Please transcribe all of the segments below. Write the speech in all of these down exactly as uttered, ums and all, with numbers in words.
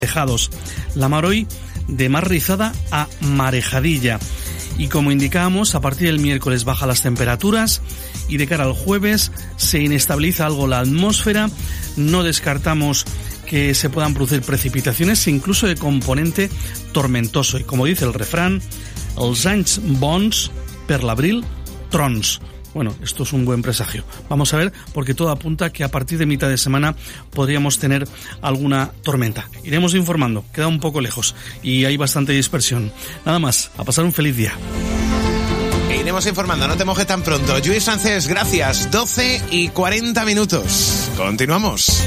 Tejados. La mar hoy de mar rizada a marejadilla. Y como indicábamos, a partir del miércoles bajan las temperaturas y de cara al jueves se inestabiliza algo la atmósfera. No descartamos que se puedan producir precipitaciones, incluso de componente tormentoso. Y como dice el refrán, els anys bons per l'abril trons. Bueno, esto es un buen presagio. Vamos a ver, porque todo apunta que a partir de mitad de semana podríamos tener alguna tormenta. Iremos informando, queda un poco lejos y hay bastante dispersión. Nada más, a pasar un feliz día. Iremos informando, no te mojes tan pronto. Lluís Francés, gracias. doce y cuarenta minutos. Continuamos.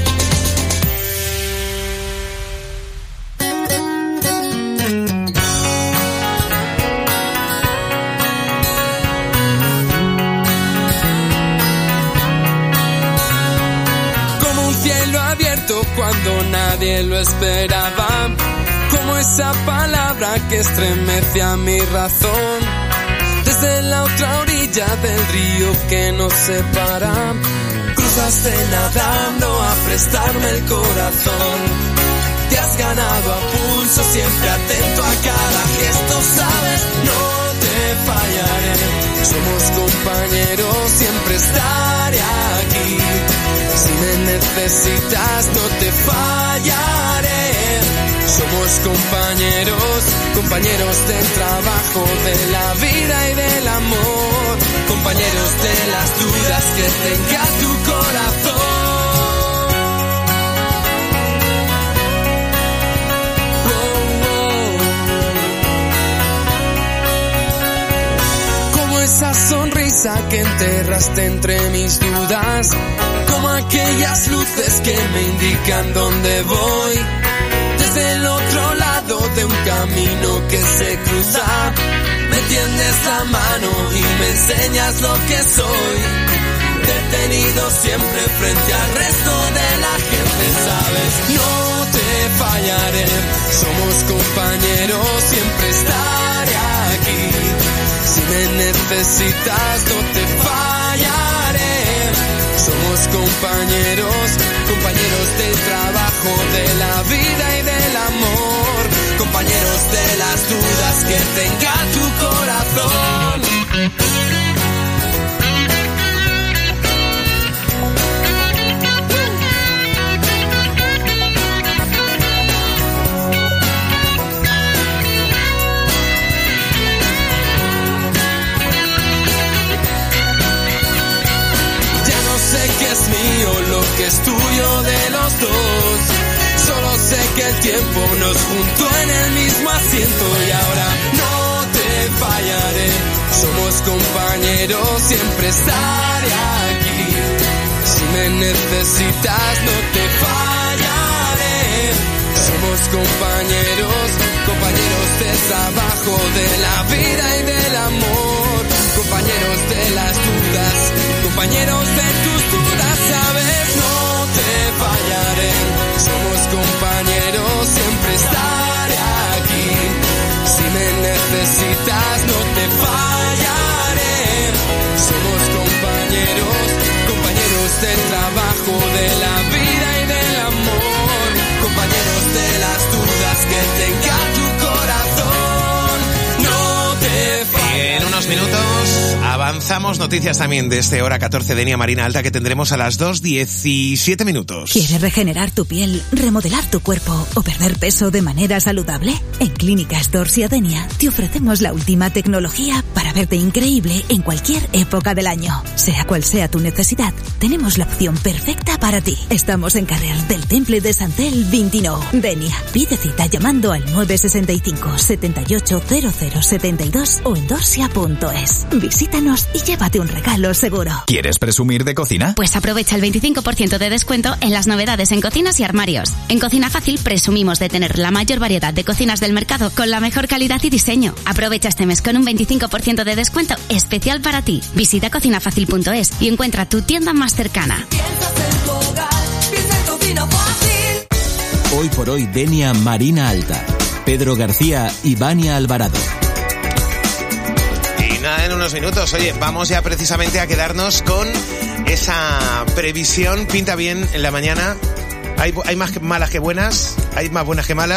Cuando nadie lo esperaba, como esa palabra que estremece a mi razón. Desde la otra orilla del río que nos separa, cruzaste nadando a prestarme el corazón. Te has ganado a pulso, siempre atento a cada gesto, sabes, no te fallaré. Somos compañeros, siempre estaré aquí. Si me necesitas no te fallaré. Somos compañeros, compañeros del trabajo, de la vida y del amor. Compañeros de las dudas que tenga tu corazón. Como esa sonrisa que enterraste entre mis dudas, como aquellas luces que me indican dónde voy. Desde el otro lado de un camino que se cruza, me tiendes la mano y me enseñas lo que soy. Detenido siempre frente al resto de la gente, sabes, no te fallaré. Somos compañeros, siempre estaré aquí. Si me necesitas no te fallaré. Somos compañeros, compañeros del trabajo, de la vida y del amor. Compañeros de las dudas que tenga tu corazón. Que es mío lo que es tuyo de los dos. Solo sé que el tiempo nos juntó en el mismo asiento y ahora no te fallaré. Somos compañeros, siempre estaré aquí. Si me necesitas no te fallaré. Somos compañeros, compañeros de trabajo, de la vida y del amor. Compañeros de las dudas, compañeros de tus dudas, sabes, no te fallaré. Somos compañeros, siempre estaré aquí. Si me necesitas no te fallaré. Somos compañeros, compañeros del trabajo, de la vida y del amor. Compañeros de las dudas que tenga tu corazón. No te fallaré. En unos minutos avanzamos noticias también de este hora catorce de Denia Marina Alta que tendremos a las dos diecisiete minutos. ¿Quieres regenerar tu piel, remodelar tu cuerpo o perder peso de manera saludable? En Clínicas Dorsia Denia te ofrecemos la última tecnología para verte increíble en cualquier época del año. Sea cual sea tu necesidad, tenemos la opción perfecta para ti. Estamos en Carrer del Temple de Santel veintinueve. Denia. Pide cita llamando al nueve seis cinco, setenta y ocho, cero cero setenta y dos o en dorsia punto es. Visítanos y llévate un regalo seguro. ¿Quieres presumir de cocina? Pues aprovecha el veinticinco por ciento de descuento en las novedades en cocinas y armarios. En Cocina Fácil presumimos de tener la mayor variedad de cocinas del mercado con la mejor calidad y diseño. Aprovecha este mes con un veinticinco por ciento de descuento especial para ti. Visita cocina fácil punto es y encuentra tu tienda más cercana. Hoy por hoy Denia Marina Alta. Pedro García y Vania Alvarado. Y nada, en unos minutos, oye, vamos ya precisamente a quedarnos con esa previsión. Pinta bien en la mañana Hay, hay más malas que buenas, hay más buenas que malas.